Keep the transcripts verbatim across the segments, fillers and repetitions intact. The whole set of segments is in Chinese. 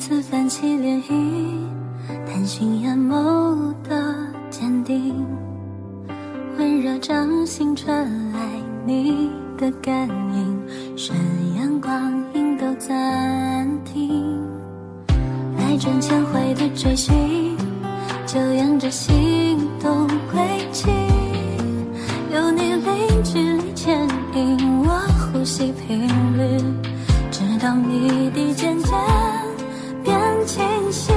次泛起涟漪，探寻眼眸的坚定，温热掌心传来你的感应，顺阳光阴都暂停，百转千回的追寻，就沿着心动轨迹，有你零距离牵引我呼吸频率，直到谜底渐渐变清晰。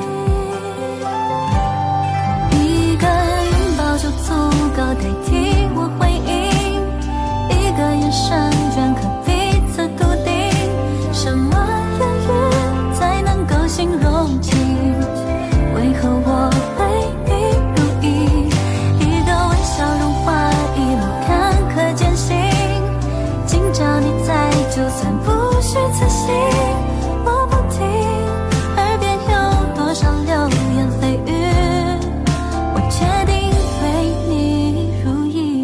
一个拥抱就足够代替我回应，一个眼神镌刻彼此笃定，什么言语才能够形容情？为何我为你如意？一个微笑融化一路坎坷艰辛，今朝你在，就算不虚此行，我不停，耳边有多少流言蜚语，我决定为你如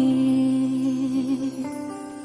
意。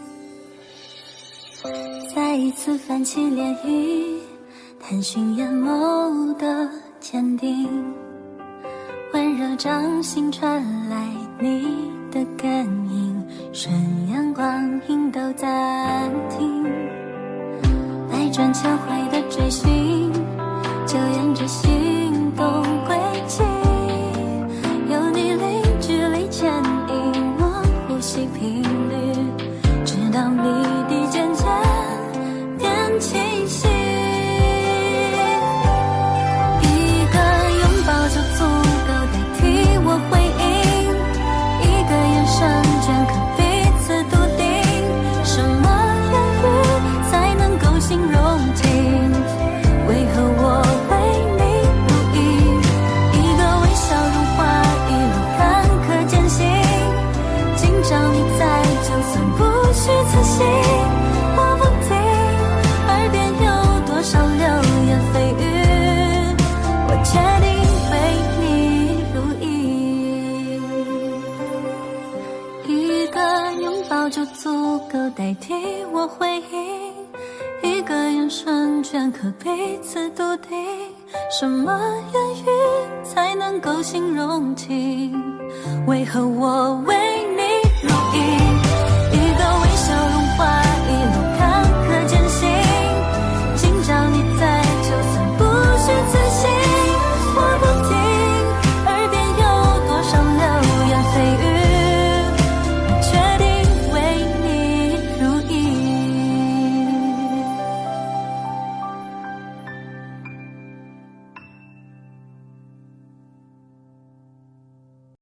再一次泛起涟漪，探寻眼眸的坚定，温热掌心传来你的感应，顺阳光阴都暂停，百转千回的追寻，就沿着心动轨迹，有你零距离牵引我呼吸频率，直到谜底渐渐变清晰。一个拥抱就足够代替我回应，一个眼神镌刻彼此笃定，什么言语才能够形容情？为何我为你如意？一个微笑融化一路坎坷艰辛，今朝你在，就算不虚此行，我不停，耳边有多少流言蜚语，我决定为你如意。一个拥抱就足够代替我回应，一个眼神镌刻彼此笃定，什么言语才能够形容情？为何我为你如意？